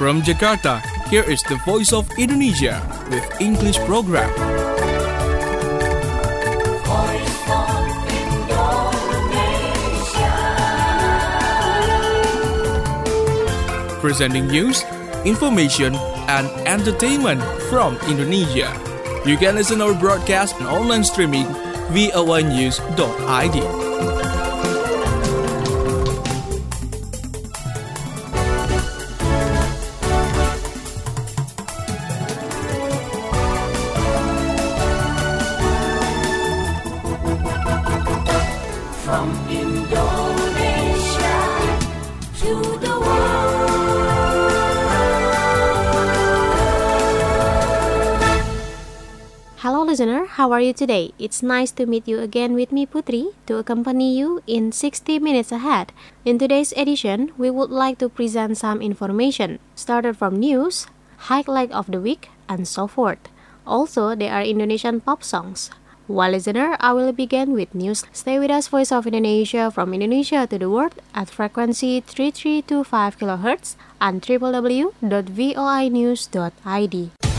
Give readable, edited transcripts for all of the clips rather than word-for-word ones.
From Jakarta, here is the Voice of Indonesia with English program. Voice of Indonesia. Presenting news, information, and entertainment from Indonesia. You can listen our broadcast and online streaming voanews.id. From Indonesia to the world. Hello listener, how are you today? It's nice to meet you again with me Putri to accompany you in 60 minutes ahead. In today's edition, we would like to present some information, started from news, highlight of the week, and so forth. Also, there are Indonesian pop songs. Well, listener, I will begin with news. Stay with us, Voice of Indonesia, from Indonesia to the world at frequency 3325 kHz and www.voinews.id.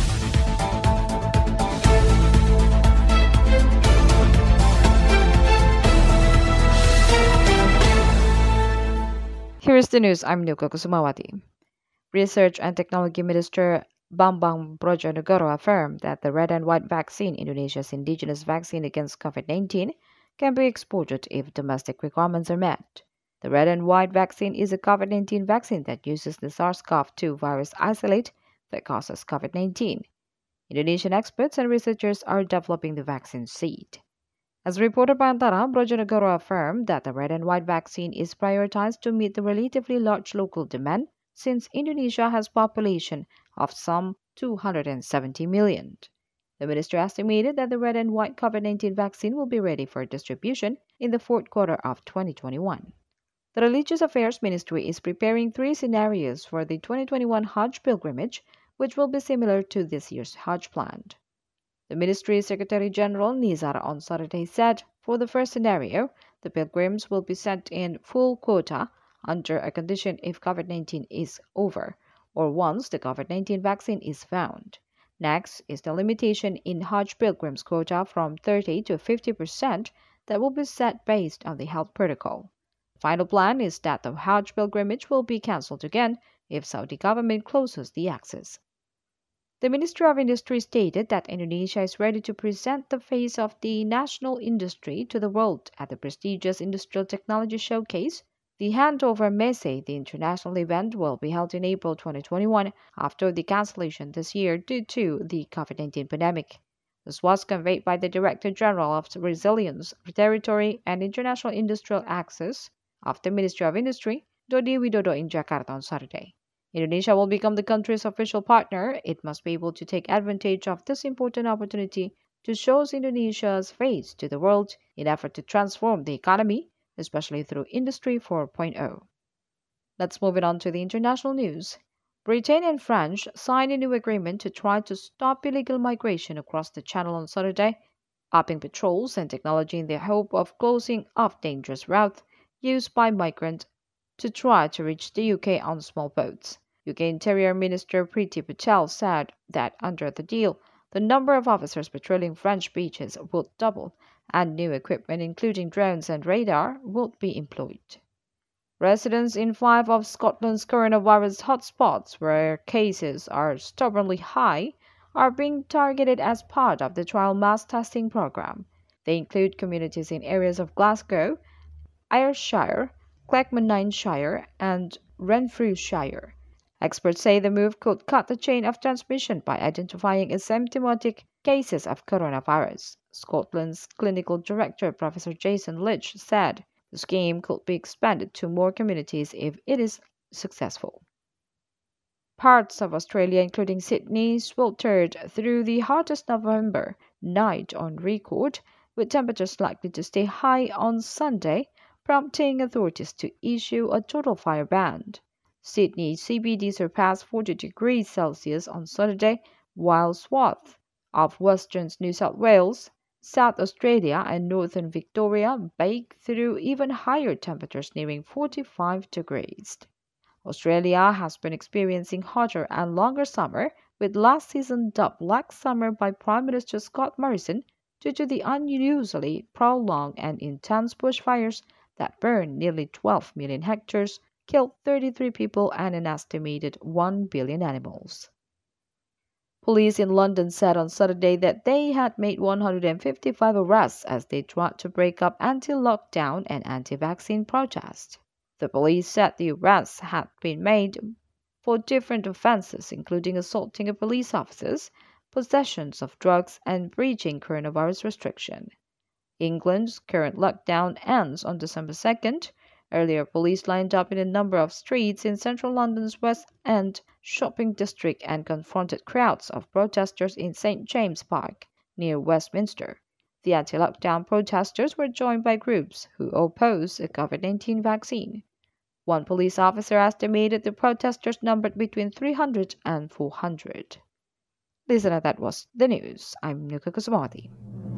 Here's the news. I'm Nuka Kusumawati. Research and Technology Minister Bambang Brojonegoro affirmed that the red and white vaccine, Indonesia's indigenous vaccine against COVID-19, can be exported if domestic requirements are met. The red and white vaccine is a COVID-19 vaccine that uses the SARS-CoV-2 virus isolate that causes COVID-19. Indonesian experts and researchers are developing the vaccine seed. As reported by Antara, Brojonegoro affirmed that the red and white vaccine is prioritized to meet the relatively large local demand since Indonesia has a population of some 270 million. The minister estimated that the red and white COVID-19 vaccine will be ready for distribution in the fourth quarter of 2021. The Religious Affairs Ministry is preparing 3 scenarios for the 2021 Hajj pilgrimage, which will be similar to this year's Hajj plan. The Ministry's Secretary General Nizar on Saturday said, for the first scenario, the pilgrims will be sent in full quota under a condition if COVID-19 is over, or once the COVID-19 vaccine is found. Next is the limitation in Hajj pilgrims quota from 30 to 50% that will be set based on the health protocol. The final plan is that the Hajj pilgrimage will be cancelled again if Saudi government closes the access. The Ministry of Industry stated that Indonesia is ready to present the face of the national industry to the world at the prestigious Industrial Technology Showcase. The Handover Messe, the international event, will be held in April 2021 after the cancellation this year due to the COVID-19 pandemic. This was conveyed by the Director General of Resilience, Territory and International Industrial Access of the Ministry of Industry, Dodi Widodo in Jakarta on Saturday. Indonesia will become the country's official partner. It must be able to take advantage of this important opportunity to show Indonesia's face to the world in effort to transform the economy, especially through Industry 4.0. Let's move it on to the international news. Britain and France signed a new agreement to try to stop illegal migration across the Channel on Saturday, upping patrols and technology in the hope of closing off dangerous routes used by migrants to try to reach the UK on small boats. UK Interior Minister Priti Patel said that under the deal, the number of officers patrolling French beaches will double and new equipment including drones and radar will be employed. Residents in 5 of Scotland's coronavirus hotspots where cases are stubbornly high are being targeted as part of the trial mass testing program. They include communities in areas of Glasgow, Ayrshire, Clackmannanshire and Renfrewshire. Experts say the move could cut the chain of transmission by identifying asymptomatic cases of coronavirus. Scotland's clinical director, Professor Jason Leach, said the scheme could be expanded to more communities if it is successful. Parts of Australia, including Sydney, sweltered through the hottest November night on record, with temperatures likely to stay high on Sunday, prompting authorities to issue a total fire ban. Sydney CBD surpassed 40 degrees Celsius on Saturday, while swaths of western New South Wales, South Australia and northern Victoria baked through even higher temperatures nearing 45 degrees. Australia has been experiencing hotter and longer summer, with last season dubbed Black Summer by Prime Minister Scott Morrison due to the unusually prolonged and intense bushfires that burned nearly 12 million hectares, killed 33 people, and an estimated 1 billion animals. Police in London said on Saturday that they had made 155 arrests as they tried to break up anti-lockdown and anti-vaccine protests. The police said the arrests had been made for different offences, including assaulting a police officers, possession of drugs, and breaching coronavirus restriction. England's current lockdown ends on December 2nd. Earlier, police lined up in a number of streets in central London's West End shopping district and confronted crowds of protesters in St James Park, near Westminster. The anti-lockdown protesters were joined by groups who oppose a COVID-19 vaccine. One police officer estimated the protesters numbered between 300 and 400. Listener, that was the news. I'm Nuka Kusumati.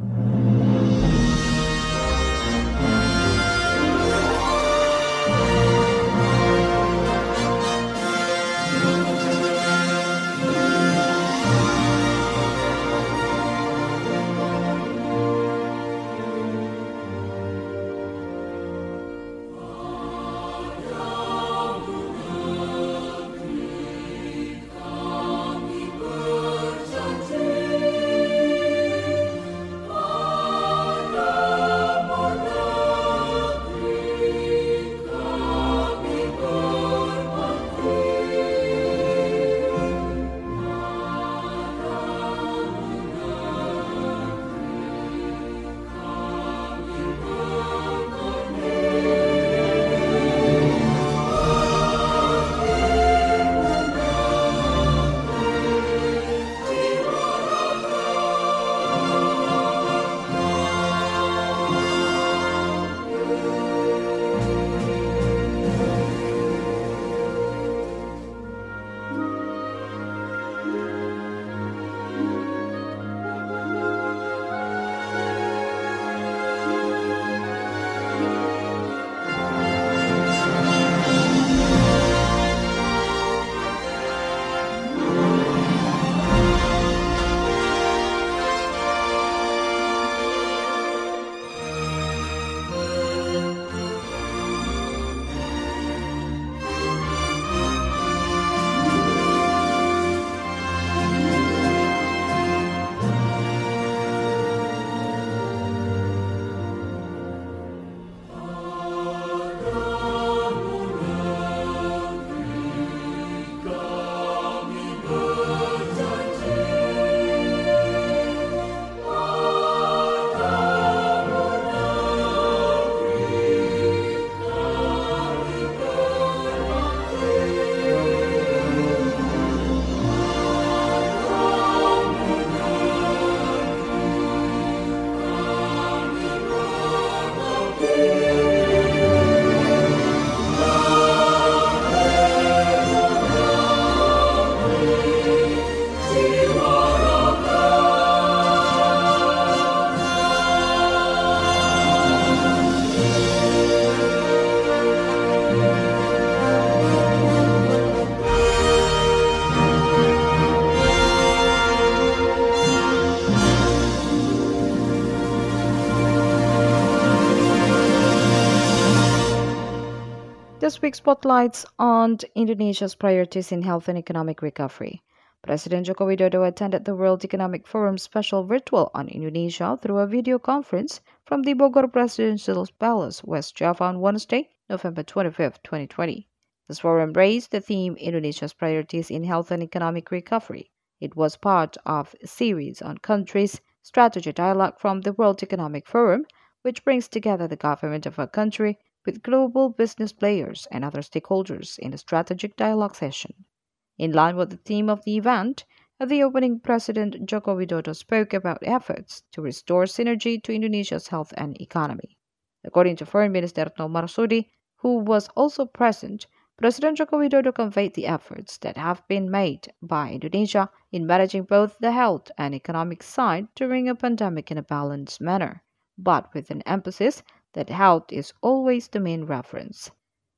This week spotlights on Indonesia's priorities in health and economic recovery. President Joko Widodo attended the World Economic Forum special virtual on Indonesia through a video conference from the Bogor Presidential Palace, West Java on Wednesday, November 25, 2020. This forum raised the theme Indonesia's priorities in health and economic recovery. It was part of a series on countries' strategy dialogue from the World Economic Forum, which brings together the government of a country with global business players and other stakeholders in a strategic dialogue session. In line with the theme of the event, at the opening, President Joko Widodo spoke about efforts to restore synergy to Indonesia's health and economy. According to Foreign Minister Retno Marsudi, who was also present, President Joko Widodo conveyed the efforts that have been made by Indonesia in managing both the health and economic side during a pandemic in a balanced manner, but with an emphasis that health is always the main reference.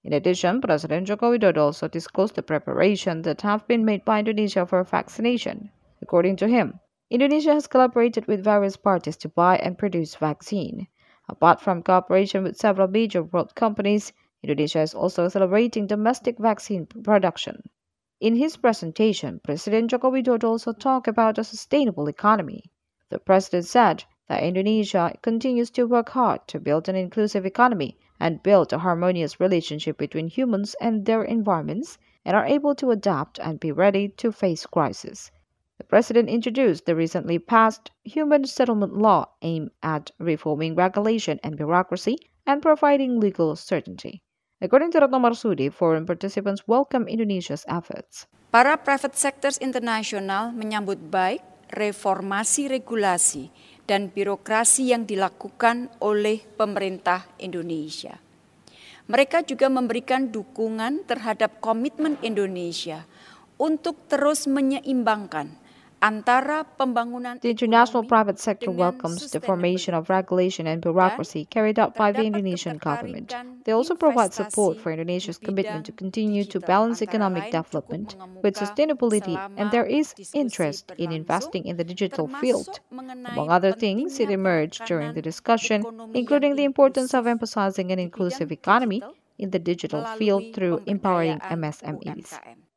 In addition, President Joko Widodo also disclosed the preparations that have been made by Indonesia for vaccination. According to him, Indonesia has collaborated with various parties to buy and produce vaccine. Apart from cooperation with several major world companies, Indonesia is also celebrating domestic vaccine production. In his presentation, President Joko Widodo also talked about a sustainable economy. The president said that Indonesia continues to work hard to build an inclusive economy and build a harmonious relationship between humans and their environments, and are able to adapt and be ready to face crisis. The president introduced the recently passed Human Settlement Law aimed at reforming regulation and bureaucracy and providing legal certainty. According to Retno Marsudi, foreign participants welcome Indonesia's efforts. Para private sectors internasional menyambut baik reformasi regulasi dan birokrasi yang dilakukan oleh pemerintah Indonesia. Mereka juga memberikan dukungan terhadap komitmen Indonesia untuk terus menyeimbangkan antara pembangunan The international private sector welcomes the formation of regulation and bureaucracy carried out by the Indonesian government. They also provide support for Indonesia's commitment to continue to balance economic development with sustainability, and there is interest in investing in the digital field. Among other things, it emerged during the discussion, including the importance of emphasizing an inclusive economy in the digital field through empowering MSMEs.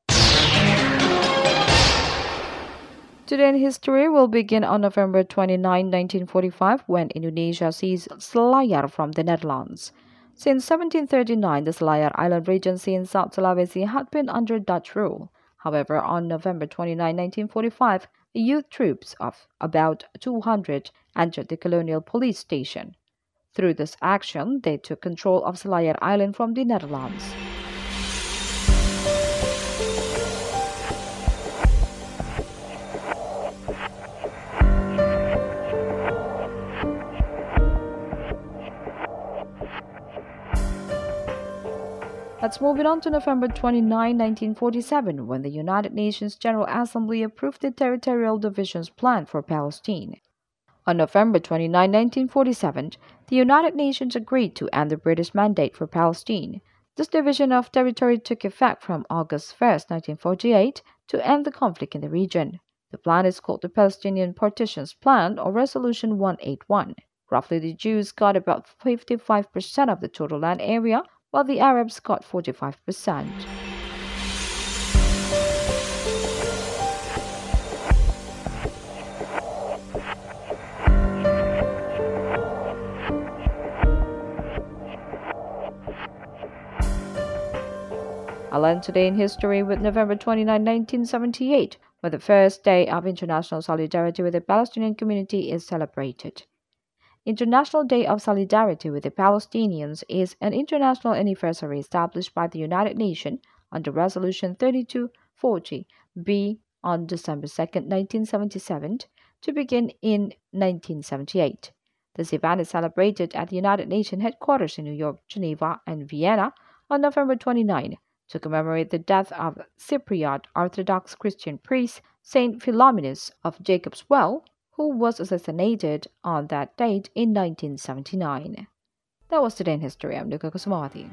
Today in history will begin on November 29, 1945, when Indonesia seized Selayar from the Netherlands. Since 1739, the Selayar Island Regency in South Sulawesi had been under Dutch rule. However, on November 29, 1945, youth troops of about 200 entered the colonial police station. Through this action, they took control of Selayar Island from the Netherlands. Let's move it on to November 29, 1947, when the United Nations General Assembly approved the Territorial Divisions Plan for Palestine. On November 29, 1947, the United Nations agreed to end the British mandate for Palestine. This division of territory took effect from August 1, 1948, to end the conflict in the region. The plan is called the Palestinian Partitions Plan, or Resolution 181. Roughly, the Jews got about 55% of the total land area, while the Arabs got 45%. I'll end today in history with November 29, 1978, where the first day of international solidarity with the Palestinian community is celebrated. International Day of Solidarity with the Palestinians is an international anniversary established by the United Nations under Resolution 3240-B on December 2, 1977, to begin in 1978. This event is celebrated at the United Nations headquarters in New York, Geneva, and Vienna on November 29 to commemorate the death of Cypriot Orthodox Christian priest Saint Philomenes of Jacob's Well, who was assassinated on that date in 1979. That was Today in History. I'm Nuka Kusumawati.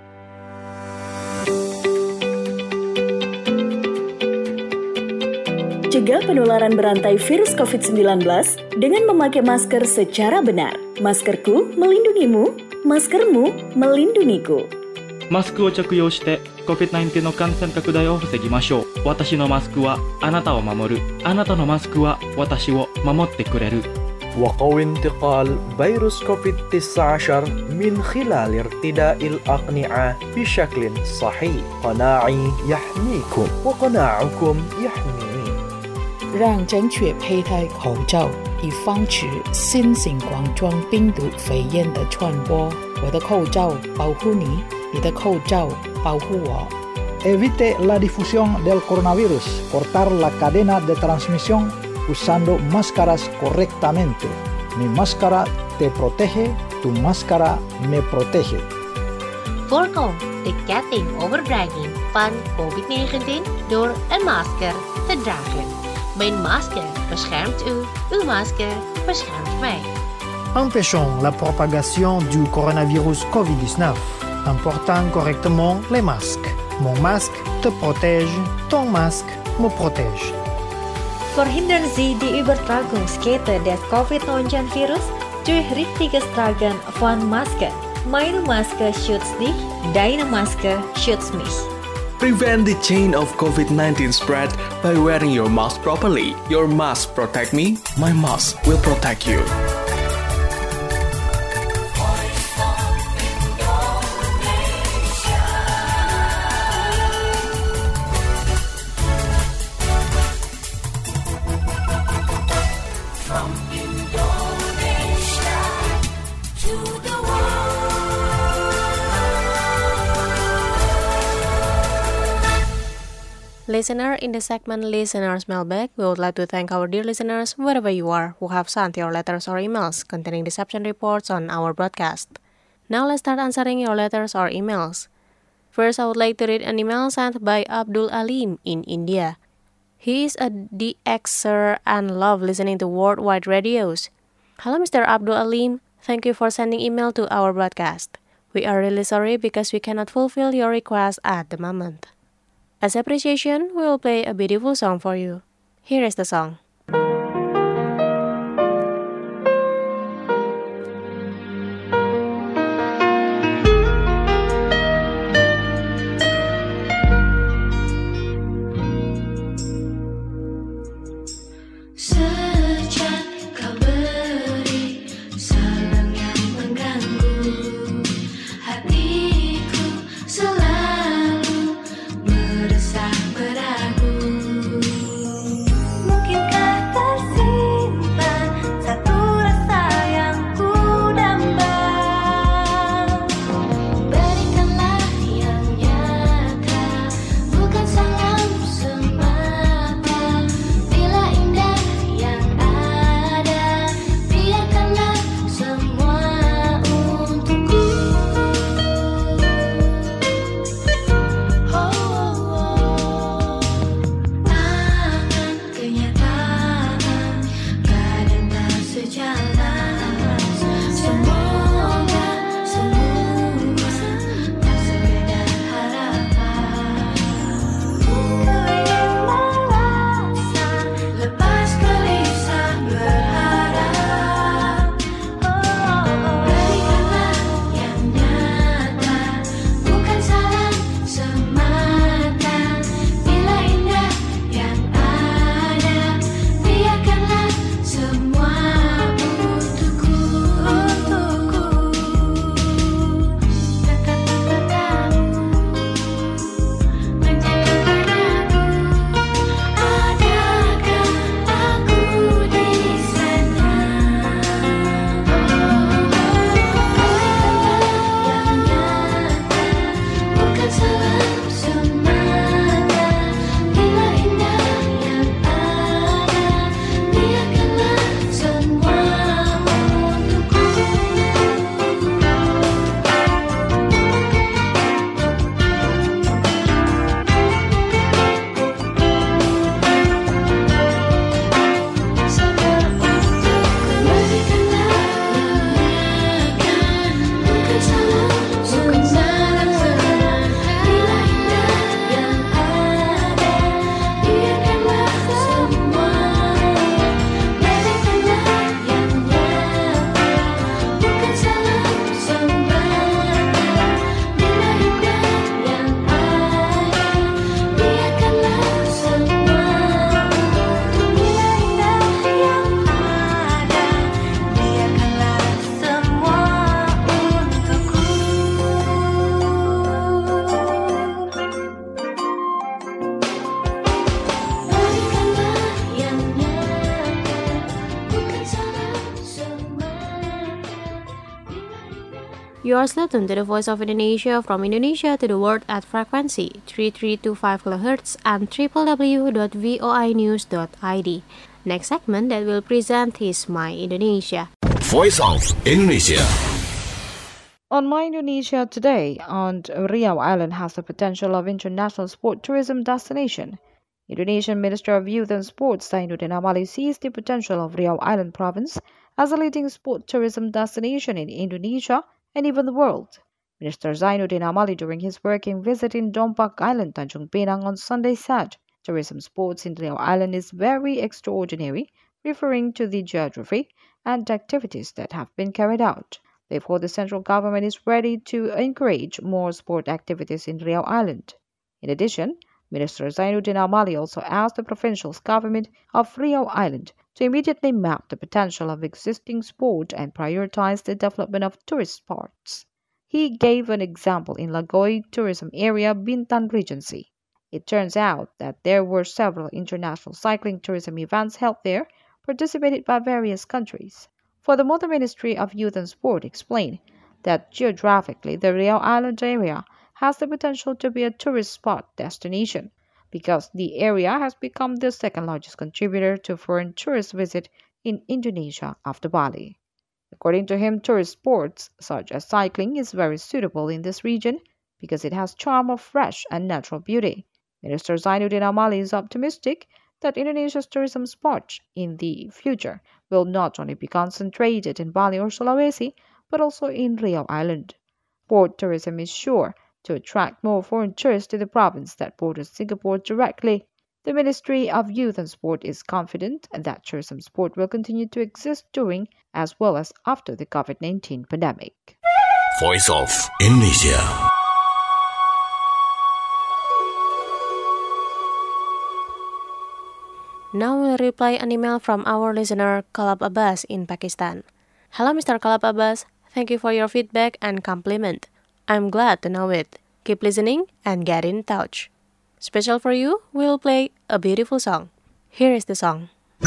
Cegah penularan berantai virus COVID-19 dengan memakai masker secara benar. Maskerku melindungimu, maskermu melindungiku. マスクを着用して COVID-19 の感染拡大を防ぎましょう。私のマスクはあなたを守る。あなたのマスクは私を守ってくれる。 وقوي انتقال فيروس كوفيد-19 من خلال ارتداء الأقنعة بشكل صحيح. قناعي يحميكم وقناعكم يحميني. 让正确佩戴口罩，以防止新型冠状病毒肺炎的传播。我的口罩保护你，你的口罩保护我。 Evite la difusión del coronavirus. Cortar la cadena de transmisión usando máscaras correctamente. Mi máscara te protege, tu máscara me protege. Voorkom de ketting overdraging van COVID-19 door een masker te dragen. Mijn masker beschermt u, uw masker beschermt mij. Empêchons la propagation du coronavirus COVID-19. en portant correctement les masques. Mon masque te protège, ton masque me protège. Verhindern Sie die Übertragungskette des Covid-19-Virus durch richtiges Tragen von Maske. Meine Maske schützt dich, deine Maske schützt mich. Prevent the chain of COVID-19 spread by wearing your mask properly. Your mask protect me, my mask will protect you. Listener, in the segment Listener's Mailbag, we would like to thank our dear listeners wherever you are who have sent your letters or emails containing deception reports on our broadcast. Now let's start answering your letters or emails. First, I would like to read an email sent by Abdul Alim in India. He is a DXer and loves listening to worldwide radios. Hello Mr. Abdul Alim, thank you for sending email to our broadcast. We are really sorry because we cannot fulfill your request at the moment. As appreciation, we will play a beautiful song for you. Here is the song. Sejak kau beri salam yang mengganggu, hatiku selalu meresah meragu. Mungkinkah tersimpan satu rasa yang ku damba? Berikanlah yang nyata, bukan salam semata. Bila indah yang ada, biarkanlah semua untukku. Angan kenyataan, kadang tak sejalan. Semoga semua tak sekedar harapan. Ku ingin merasa lepas gelisah berharap. Berikanlah yang nyata, bukan salam semata. Bila indah yang ada, biarkanlah semua untukku. Kata-katamu menjaga padaku. Adakah aku di sana? Berikanlah yang nyata, bukan salam semata. Bila indah yang ada, biarkanlah semua untukku. Sabar untukku. Berikanlah legakan, bukan salam semata. Bila indah yang ada, biarkanlah semua. Berikanlah yang nyata, bukan salam semata. Bila indah yang ada, biarkanlah semua. Bila indah yang ada, biarkanlah semua untukku. Berikanlah yang nyata, bukan salam semata. You are still tuned to the Voice of Indonesia from Indonesia to the world at frequency 3325 kHz and www.voinews.id. Next segment that will present is My Indonesia. Voice of Indonesia. On My Indonesia today, on Riau Island has the potential of international sport tourism destination. Indonesian Minister of Youth and Sports Zainuddin Amali sees the potential of Riau Island province as a leading sport tourism destination in Indonesia and even the world. Minister Zainuddin Amali during his working visit in Dompak Island, Tanjung Pinang on Sunday said, tourism sports in Riau Island is very extraordinary, referring to the geography and activities that have been carried out. Therefore, the central government is ready to encourage more sport activities in Riau Island. In addition, Minister Zainuddin Amali also asked the provincial government of Riau Island to immediately map the potential of existing sport and prioritize the development of tourist spots. He gave an example in Lagoy tourism area Bintan Regency. It turns out that there were several international cycling tourism events held there, participated by various countries. Furthermore, the Ministry of Youth and Sport explained that geographically the Riau Island area has the potential to be a tourist spot destination because the area has become the second largest contributor to foreign tourist visit in Indonesia after Bali. According to him, tourist sports such as cycling is very suitable in this region because it has charm of fresh and natural beauty. Minister Zainuddin Amali is optimistic that Indonesia's tourism spots in the future will not only be concentrated in Bali or Sulawesi, but also in Riau Island. Sport tourism is sure to attract more foreign tourists to the province that borders Singapore directly. The Ministry of Youth and Sport is confident that tourism sport will continue to exist during as well as after the COVID-19 pandemic. Voice of Indonesia. Now we'll reply an email from our listener Kalab Abbas in Pakistan. Hello Mr. Kalab Abbas, thank you for your feedback and compliment. I'm glad to know it. Keep listening and get in touch. Special for you, we'll play a beautiful song. Here is the song.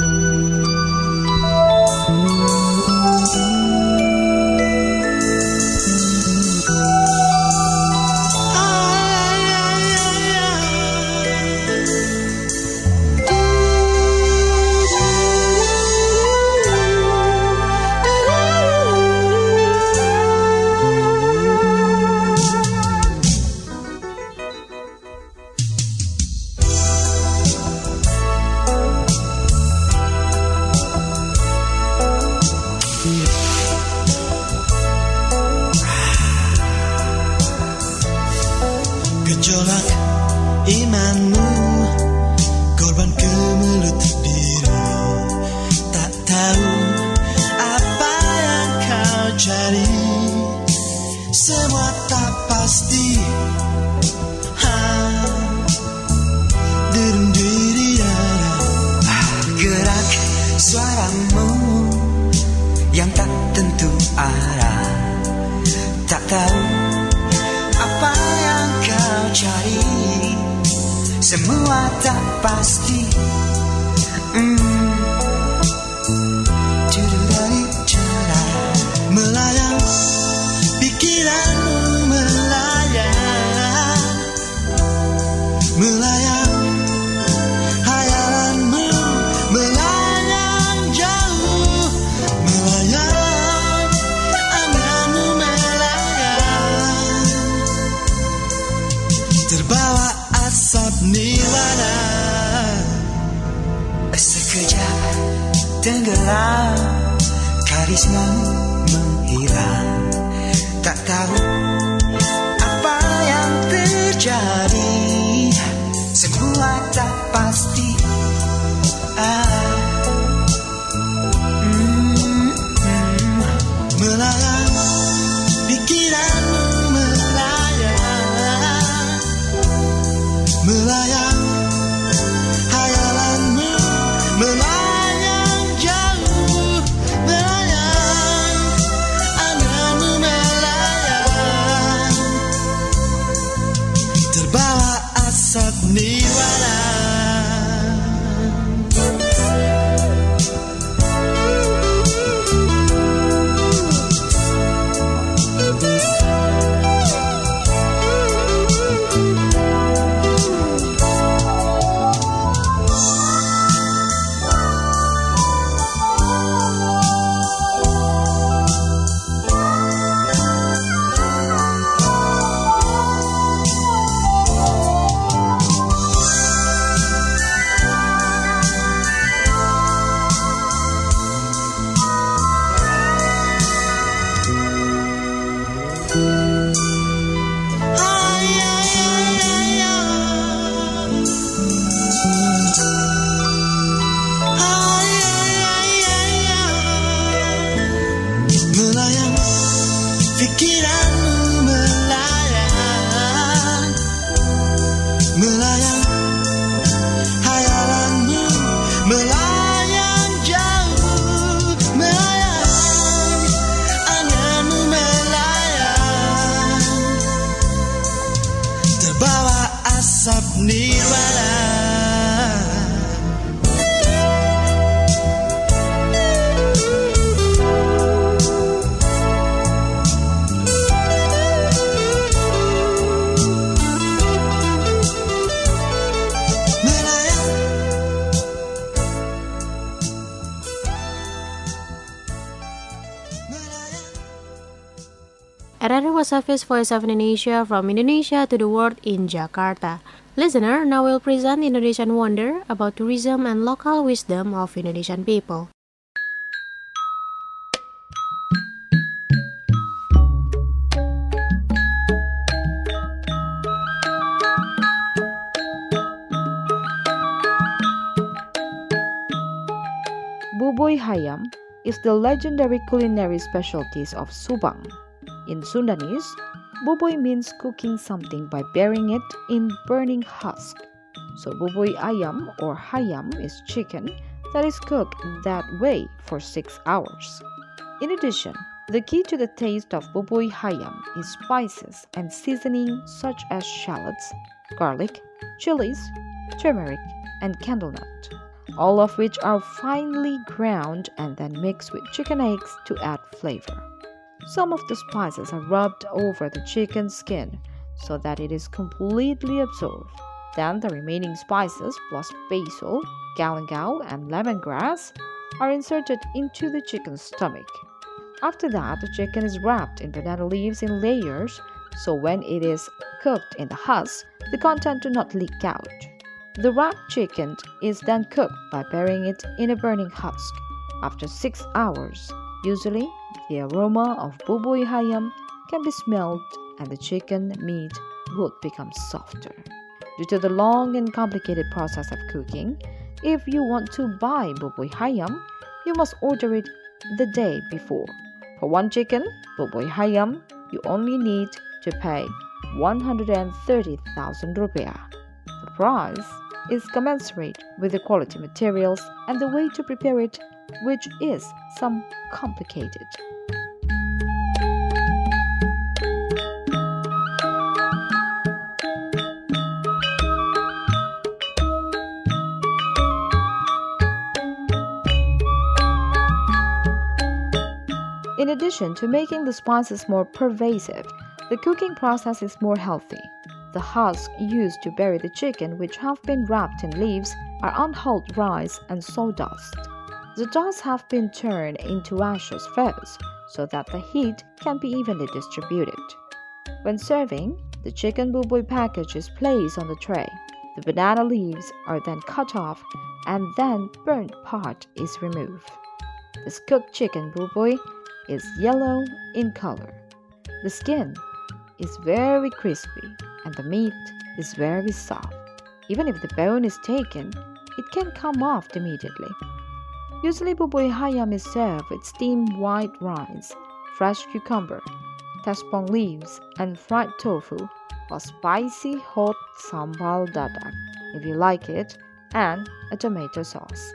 Gejolak imanmu, korban kemelut diri, tak tahu apa yang kau cari, semua tak pasti. Derung diri dada, gerak suaramu yang tak tentu arah, tak tahu apa yang kau cari, semua tak pasti. Dari cara melayang, pikiranmu melayang, melayang, hayalanmu melayang jauh, melayang, anganmu melayang, terbawa asap nirwana, sekejap tenggelam, karismamu menghilang, tak tahu apa yang terjadi, semua tak pasti. Melayang, pikiranmu melayang, melayang, hayalanmu melayang jauh, melayang, anganmu melayang, terbawa asap nirwana. pikiranmu melayang, melayang, hayalanmu melayang jauh, melayang, anganmu melayang, terbawa asap nirwana. RRI was Hafiz, Voice of Indonesia, from Indonesia to the world in Jakarta. Listener, now we'll present Indonesian Wonder about tourism and local wisdom of Indonesian people. Bubui Hayam is the legendary culinary specialties of Subang. In Sundanese, bubui means cooking something by burying it in burning husk. So bubui ayam or hayam is chicken that is cooked that way for 6 hours. In addition, the key to the taste of bubui hayam is spices and seasoning such as shallots, garlic, chilies, turmeric, and candlenut, all of which are finely ground and then mixed with chicken eggs to add flavor. Some of the spices are rubbed over the chicken skin so that it is completely absorbed. Then the remaining spices plus basil, galangal, and lemongrass are inserted into the chicken's stomach. After that, the chicken is wrapped in banana leaves in layers so when it is cooked in the husk, the content do not leak out. The wrapped chicken is then cooked by burying it in a burning husk. After 6 hours, usually the aroma of bubui hayam can be smelled and the chicken meat would become softer. Due to the long and complicated process of cooking, if you want to buy bubui hayam, you must order it the day before. For one chicken, bubui hayam, you only need to pay 130,000 rupiah. The price is commensurate with the quality materials and the way to prepare it, which is some complicated. In addition to making the spices more pervasive, the cooking process is more healthy. The husks used to bury the chicken, which have been wrapped in leaves, are unhulled rice and sawdust. The dust have been turned into ashes first, so that the heat can be evenly distributed. When serving, the chicken bubui package is placed on the tray. The banana leaves are then cut off, and then burnt part is removed. This cooked chicken bubui is yellow in color. The skin is very crispy and the meat is very soft. Even if the bone is taken, it can come off immediately. Usually bubui hayam is served with steamed white rice, fresh cucumber, tespong leaves, and fried tofu, or spicy hot sambal dadak, if you like it, and a tomato sauce.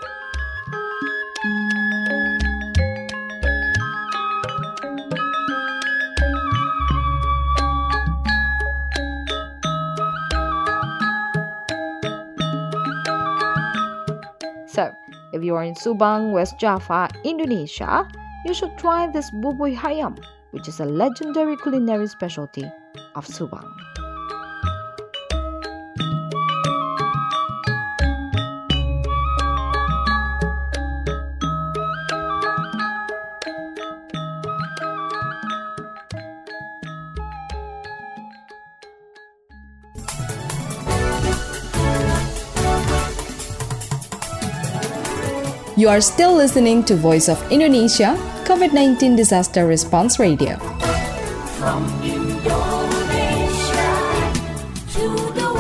So, if you are in Subang, West Java, Indonesia, you should try this bubui hayam, which is a legendary culinary specialty of Subang. You are still listening to Voice of Indonesia, COVID-19 Disaster Response Radio. From Indonesia to the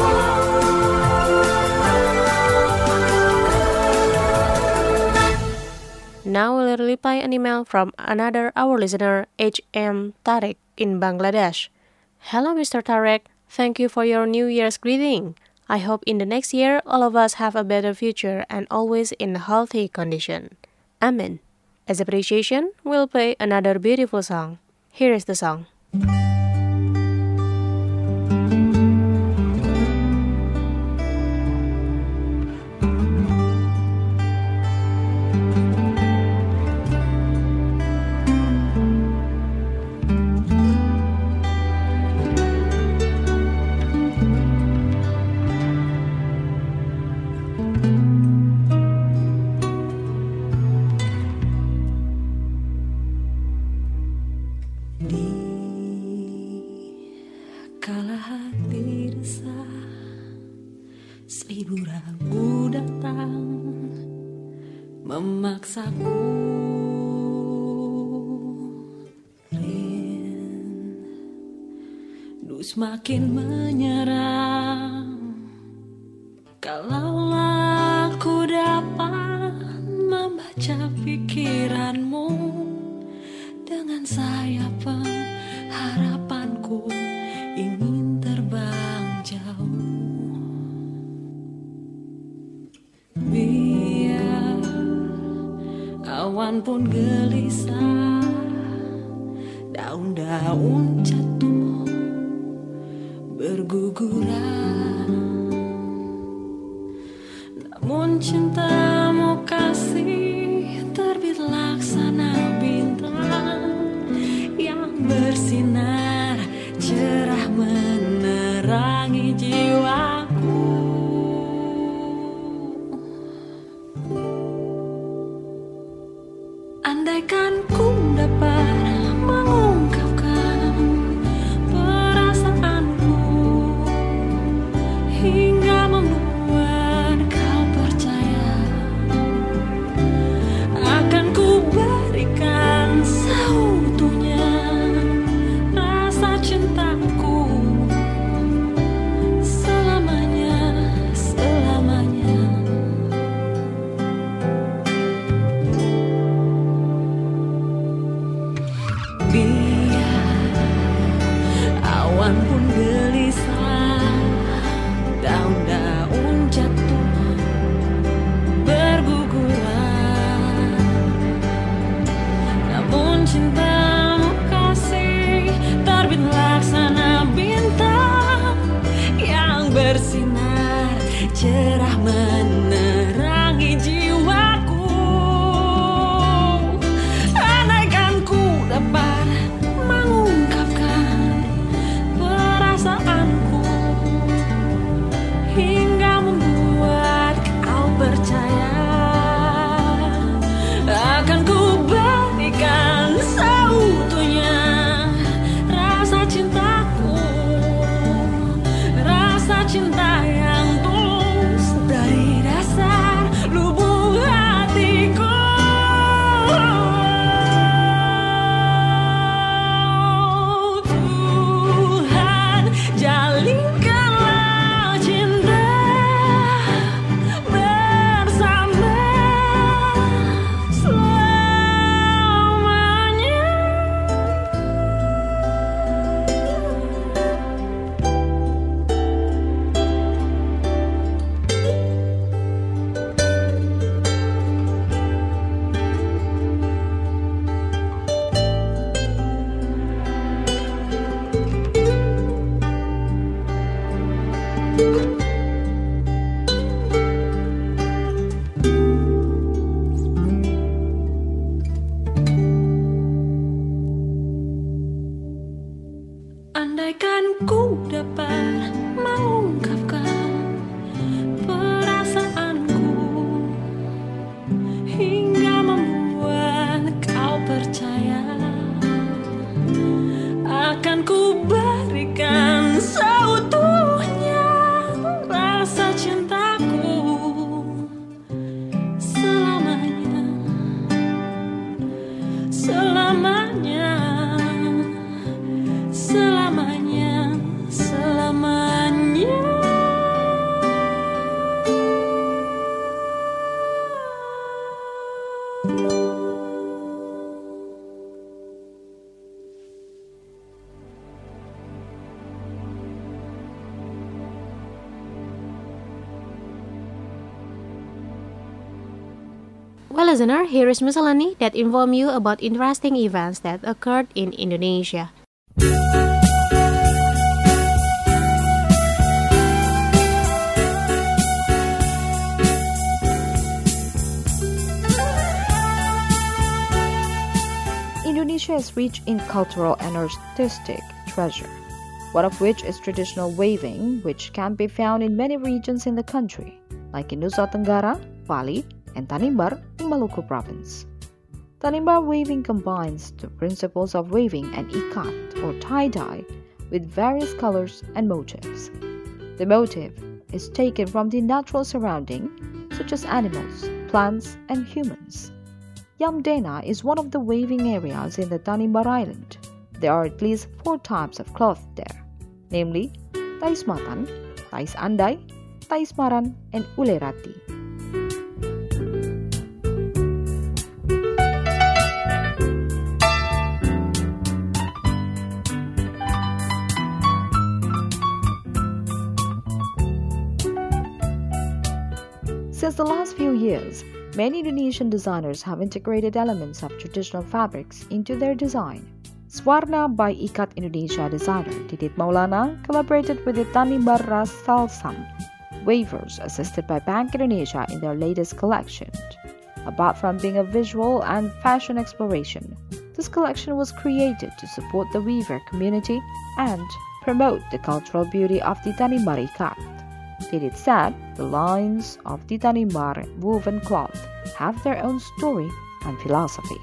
world. Now we'll reply an email from another our listener, H.M. Tarek in Bangladesh. Hello, Mr. Tarek. Thank you for your New Year's greeting. I hope in the next year all of us have a better future and always in a healthy condition. Amen. As appreciation, we'll play another beautiful song. Here is the song. Kala hati resah, 1000 ragu datang memaksaku. Rindu semakin menyerang. Kalaulah aku dapat membaca pikiranmu dengan sayap pengharapanku ingin terbang jauh. Biar awan pun gelisah, daun-daun jatuh berguguran, namun cintamu kasih terbit laksana bintang yang bersinar cerah menerangi jiwaku. Andaikan ku dapat mengungkapkan perasaanku hingga membuat kau percaya, akan ku berikan seutuhnya rasa cintaku selamanya, selamanya. Biar awan pun gelisah, daun-daun jatuh berguguran, namun cintamu kasih terbit laksana bintang yang bersinar cerah menerangi jiwaku. Andaikan ku dapat mengungkapkan perasaanku hingga membuat kau percaya, akan ku berikan seutuhnya rasa cintaku, rasa cinta yang tulus dari dasar lubuk hatiku. Tuhan, jalinkanlah cinta bersama selamanya. Andaikan ku dapat mengungkapkan perasaanku hingga membuat kau percaya, akan ku berikan seutuhnya rasa cintaku selamanya, selamanya, selamanya, selamanya. Well, listener, here is miscellany that inform you about interesting events that occurred in Indonesia. Indonesia is rich in cultural and artistic treasure, one of which is traditional waving, which can be found in many regions in the country, like in Nusa Tenggara, Bali, and Tanimbar in Maluku province. Tanimbar waving combines the principles of waving and ikat or tie-dye with various colors and motifs. The motif is taken from the natural surrounding, such as animals, plants, and humans. Yamdena is one of the waving areas in the Tanimbar Island. There are at least 4 types of cloth there, namely Taismatan, Tais Andai, Taismaran, and Ulerati. Since the last few years, many Indonesian designers have integrated elements of traditional fabrics into their design. Swarna by Ikat Indonesia designer Didit Maulana collaborated with the Tanimbar Ras Salsam wavers assisted by Bank Indonesia in their latest collection. Apart from being a visual and fashion exploration, this collection was created to support the weaver community and promote the cultural beauty of the Tanimbar Ikat. Didit said the lines of the Tanimbar woven cloth have their own story and philosophy.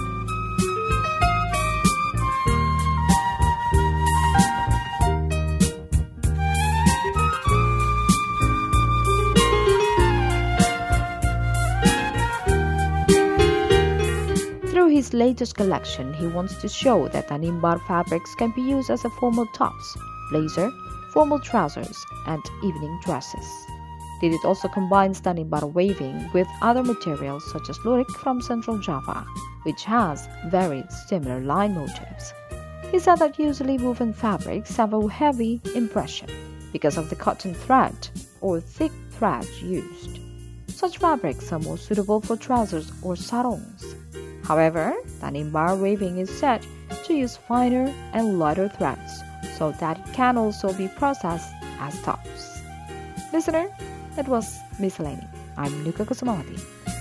Through his latest collection, he wants to show that Tanimbar fabrics can be used as a formal tops, blazer, formal trousers, and evening dresses. Didit also combines Tanimbar waving with other materials such as lurik from Central Java, which has very similar line motifs. He said that usually woven fabrics have a heavy impression because of the cotton thread or thick thread used. Such fabrics are more suitable for trousers or sarongs. However, Tanimbar waving is said to use finer and lighter threads so that it can also be processed as tops. Listener, that was Miscellany. I'm Nuka Kusumawati.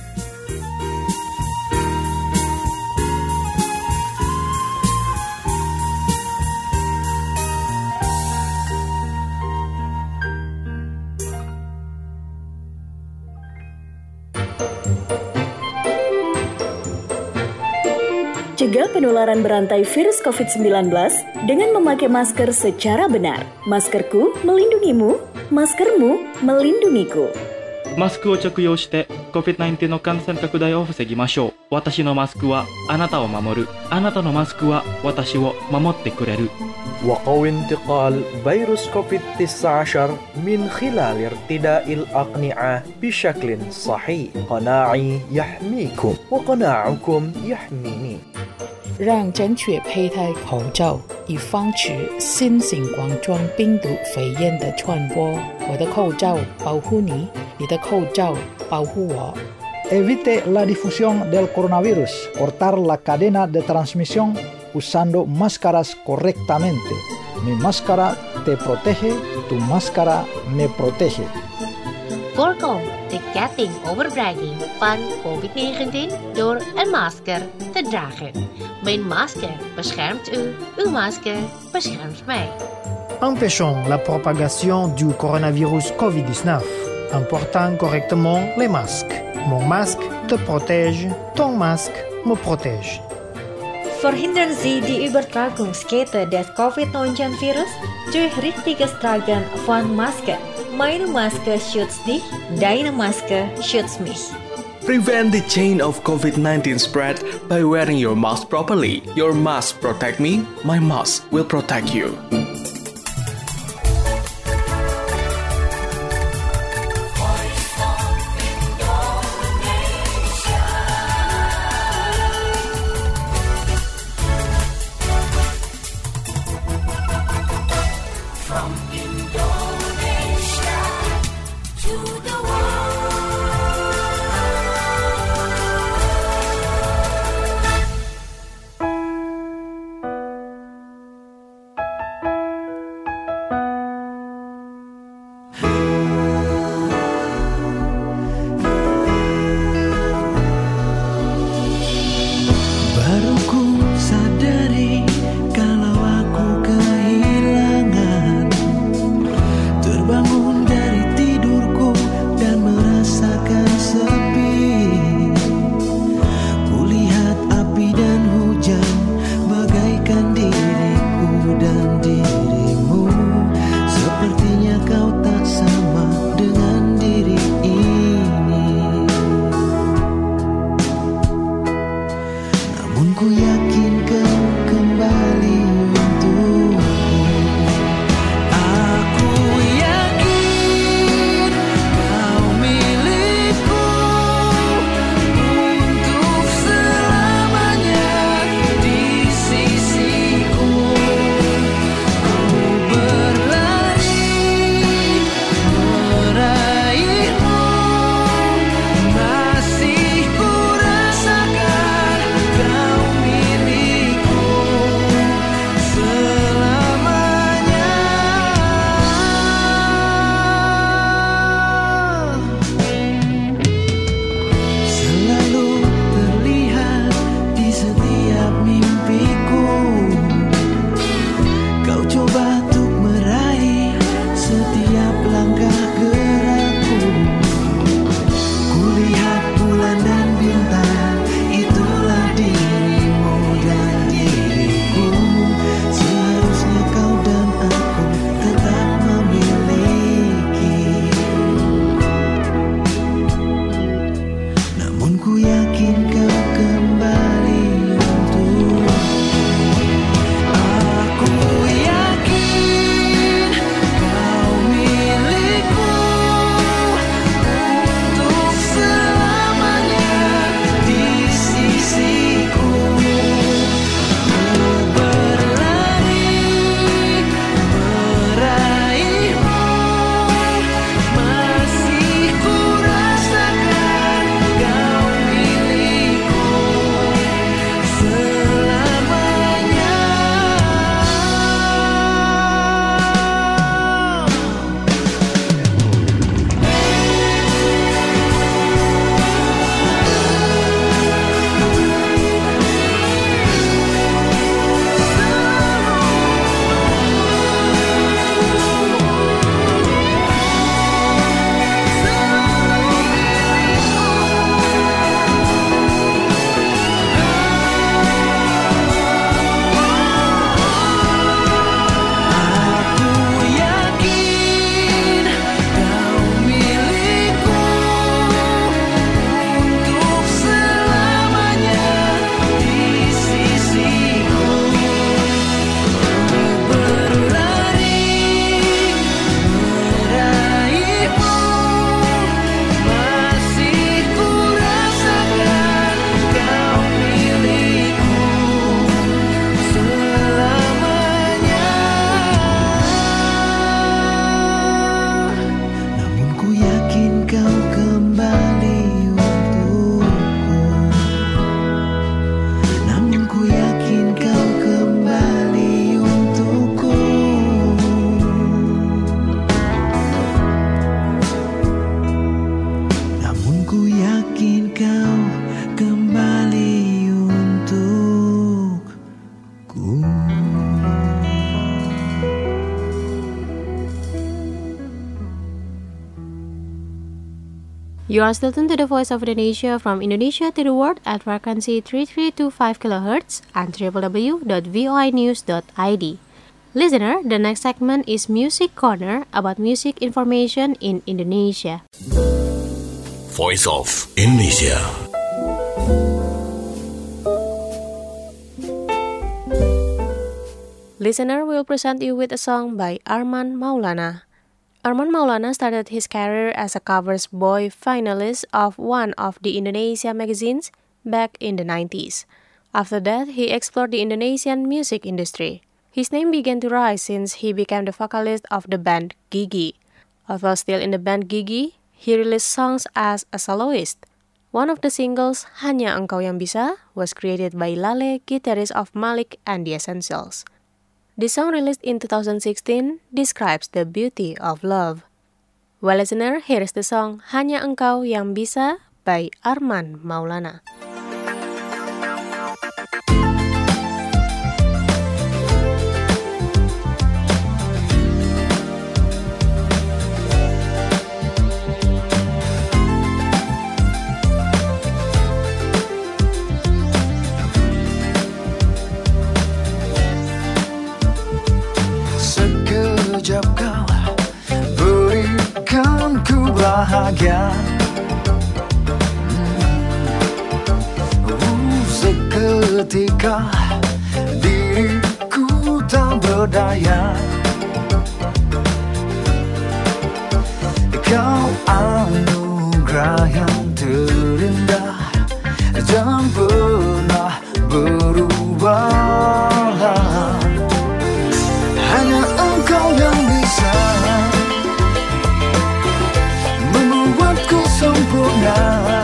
Cegah penularan berantai virus COVID-19 dengan memakai masker secara benar. Maskerku melindungimu, maskermu melindungiku. マスクを着用してCOVID-19 の感染拡大を防ぎましょう。私のマスクはあなたを守る。あなたのマスクは私を守ってくれる。 وقوي انتقال فيروس كوفيد-19 من خلال ارتداء الأقنعة بشكل صحيح. قناعي يحميكم وقناعكم يحميني. 让正确佩戴口罩，以防止新型冠状病毒肺炎的传播。我的口罩保护你，你的口罩保护我。 Evite la difusión del coronavirus. Cortar la cadena de transmisión usando máscaras correctamente. Mi máscara te protege, tu máscara me protege. Voorkom de ketting overdraging van COVID-19 door een masker te dragen. Mijn masker beschermt u, uw masker beschermt mij. Empêchons la propagation du coronavirus COVID-19 en portant correctement les masques. Mon masque te protège, ton masque me protège. Verhindern Sie die Übertragungskette des Covid-19-Virus durch richtiges Tragen von Masken. Meine Maske schützt dich, deine Maske schützt mich. Prevent the chain of COVID-19 spread by wearing your mask properly. Your mask protect me, my mask will protect you. You are still tuned to the Voice of Indonesia from Indonesia to the world at frequency 3325 kHz and www.voinews.id. Listener, the next segment is Music Corner about music information in Indonesia. Voice of Indonesia. Listener will present you with a song by Arman Maulana. Arman Maulana started his career as a covers boy finalist of one of the Indonesia magazines back in the 90s. After that, he explored the Indonesian music industry. His name began to rise since he became the vocalist of the band Gigi. Although still in the band Gigi, he released songs as a soloist. One of the singles, Hanya Engkau Yang Bisa, was created by Lale, guitarist of Malik and the Essentials. The song released in 2016 describes the beauty of love. Well, listener, here is the song Hanya Engkau Yang Bisa by Arman Maulana. Sekejap kau berikan ku bahagia, seketika diriku tak berdaya. Kau anugerah yang terindah dan pernah berubah. Hanya engkau yang bisa membuatku sempurna.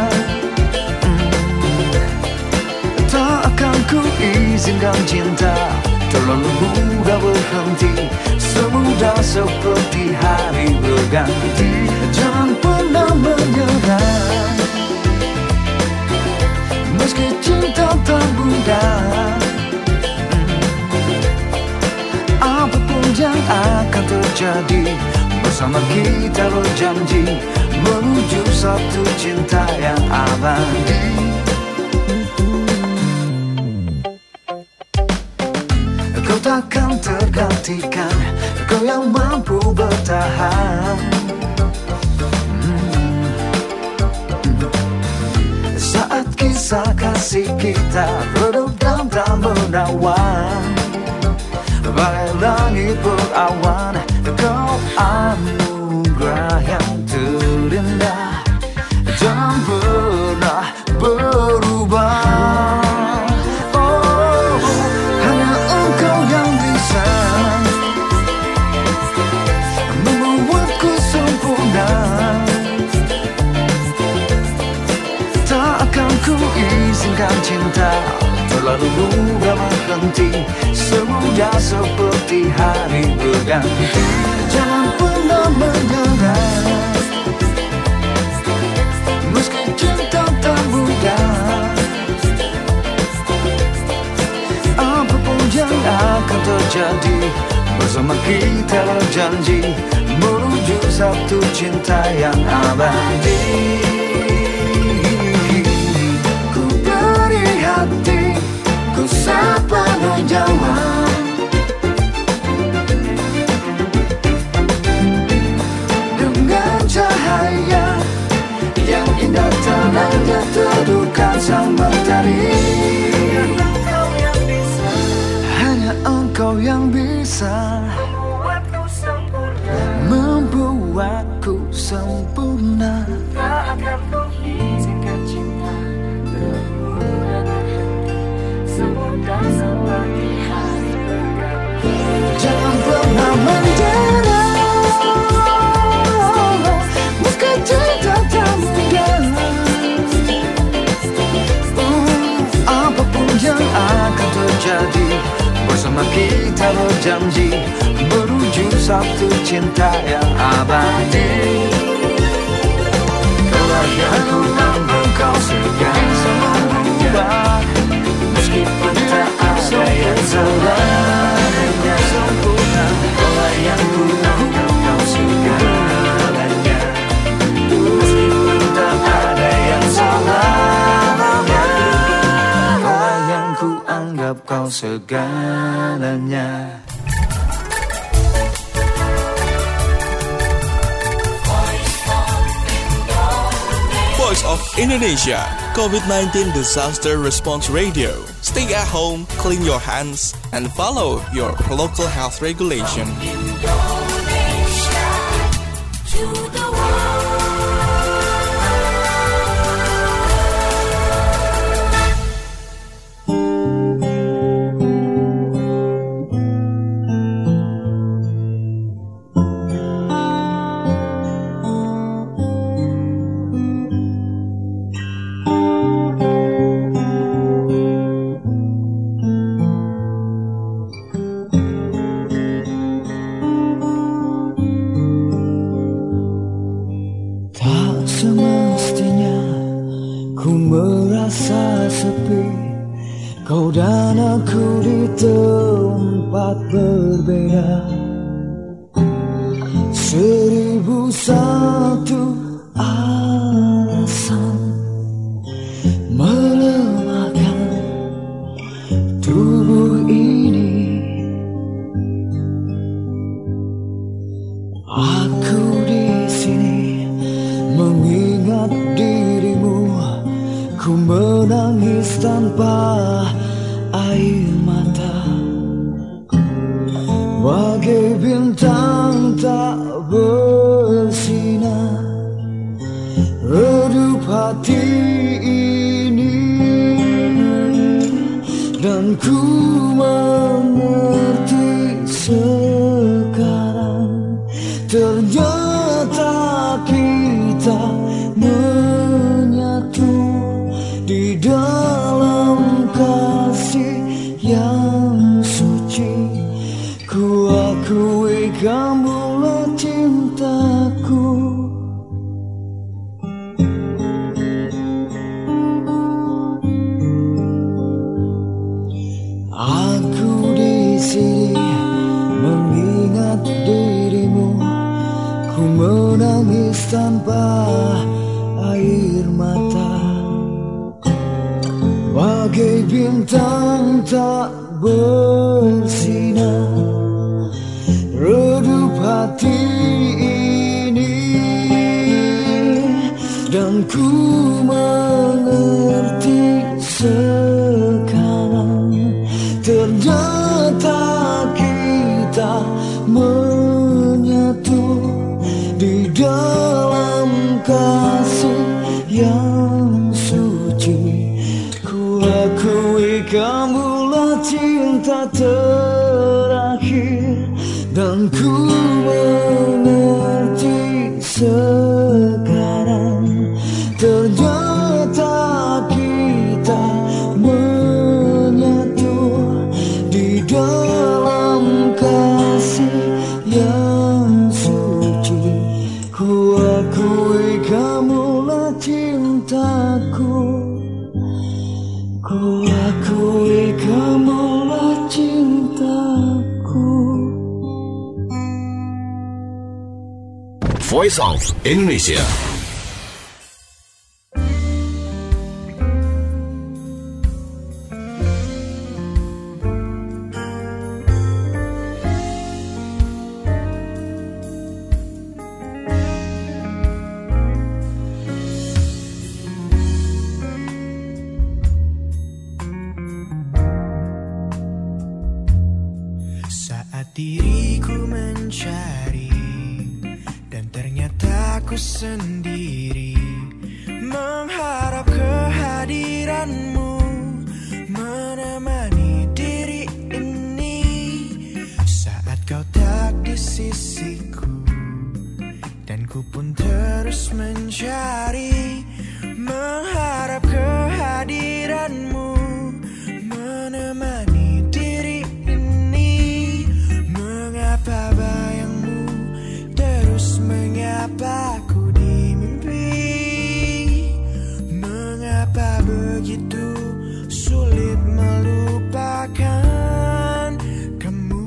Tak akan ku izinkan cinta terlalu mudah berhenti, semudah seperti hari berganti. Jangan pernah menyerah, meski cinta tak mudah. Apapun yang akan terjadi, bersama kita berjanji menuju satu cinta yang abadi. Kau takkan tergantikan, kau yang mampu bertahan. Saat kisah kasih kita redup dan tak menawan, bagai langit berawan, kau anugerah yang terindah jangan pernah berubah. Oh, hanya engkau yang bisa membuatku sempurna. Tak akan ku izinkan cinta terlalu mudah berhenti, semudah seperti hari berganti. Jangan pernah menyerah, meski cinta tak mudah. Apapun yang akan terjadi, bersama kita berjanji menuju satu cinta yang abadi. Ku beri hati, ku sepenuh jiwa, dengan cahaya yang indah tenangnya teduhkan sang mentari. Hanya engkau yang bisa membuatku sempurna. Tak akan ku izinkan cinta termudah berhenti, semudah seperti hari berganti. Jangan pernah menyerah, meski cinta tak mudah. Apapun yang akan terjadi, bersama kita berjanji menuju satu cinta yang abadi. Kaulah yang ku tambah, kau segan semua berubah, meskipun tak ada yang selamanya sempurna. Kaulah yang ku tambah, kau segalanya, meskipun tak segalanya. Voice of Indonesia, COVID-19 Disaster Response Radio. Stay at home, clean your hands, and follow your local health regulation. Indonesia to the Kau dan aku di tempat berbeda, 1001 alasan melemahkan tubuh ini. Aku di sini mengingat dirimu, ku menangis tanpa air mata, bagai bintang tak bersinar, redup hati ini. Dan ku mengerti sekarang, ternyata kita menyatu di dalam kasih yang suci. Ku akui kamulah cintaku. Aku di sini mengingat dirimu, ku menangis tanpa air mata, bagai bintang tak bersinar, redup hati ini. Dan ku mengerti sekarang, ternyata kita menyatu di dalam kasih yang suci. Akui kamulah cinta terakhir, dan ku mengerti sekarang, ternyata kita menyatu di dalam kasih yang suci. Ku akui kamulah cintaku. Ku akui kamulah cintaku. Voice of Indonesia. Diriku mencari dan ternyata aku sendiri, mengharap kehadiranmu menemani diri ini. Saat kau tak di sisiku dan ku pun terus mencari, mengharap kehadiranmu menemani diri ini. Mengapa bayangmu terus menyapaku di mimpi? Mengapa begitu sulit melupakan kamu?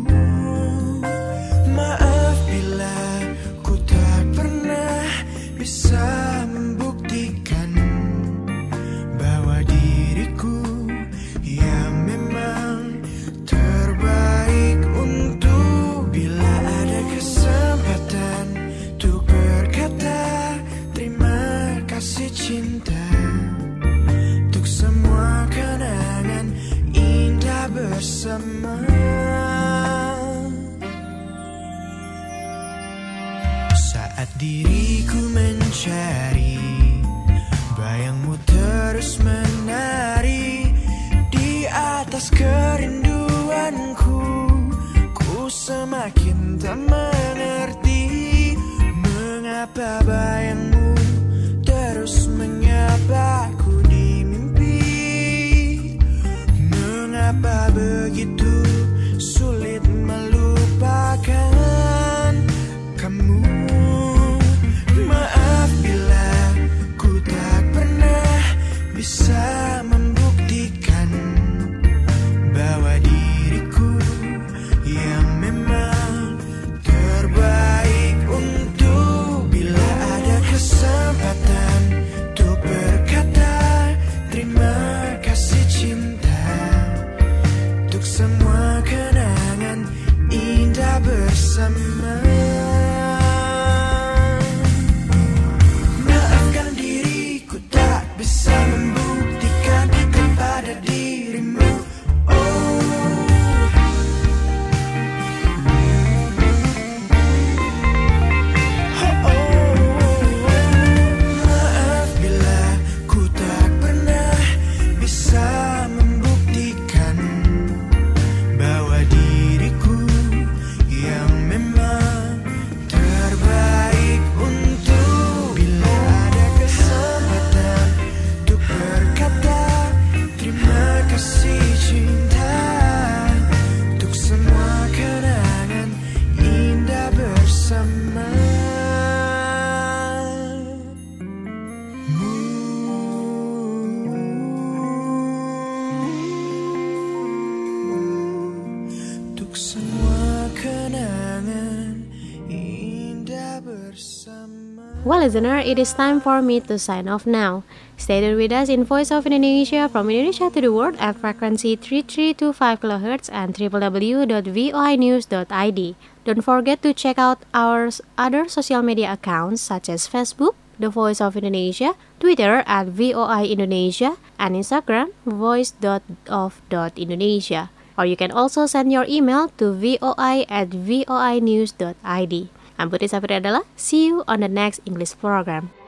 Maaf bila ku tak pernah bisa membuktikan bahwa diriku Saat diriku mencari, bayangmu terus menari di atas kerinduanku. Ku semakin tak mengerti mengapa bayangmu terus menyapaku di mimpi. Mengapa begitu sulit melupakan kamu. Maaf bila ku tak pernah bisa membuktikan bahwa diriku yang memang terbaik untuk. Bila ada kesempatan untuk berkata terima kasih cinta untuk semua kenangan indah bersama. Maafkan diriku tak bisa membuktikan kepada dirimu. Maaf bila ku tak pernah bisa membuktikan bahwa diriku yang memang terbaik untuk. Bila ada kesempatan untuk berkata terima kasih cinta untuk semua kenangan indah bersama. Untuk semua kenangan indah bersama. Well, listener, it is time for me to sign off now. Stay tuned with us in Voice of Indonesia from Indonesia to the world at frequency 3325 kHz and www.voinews.id. Don't forget to check out our other social media accounts such as Facebook, The Voice of Indonesia, Twitter at VOI Indonesia, and Instagram, voice.of.indonesia. Or you can also send your email to voi@voinews.id. I'm Putri Safri Adela. See you on the next English program.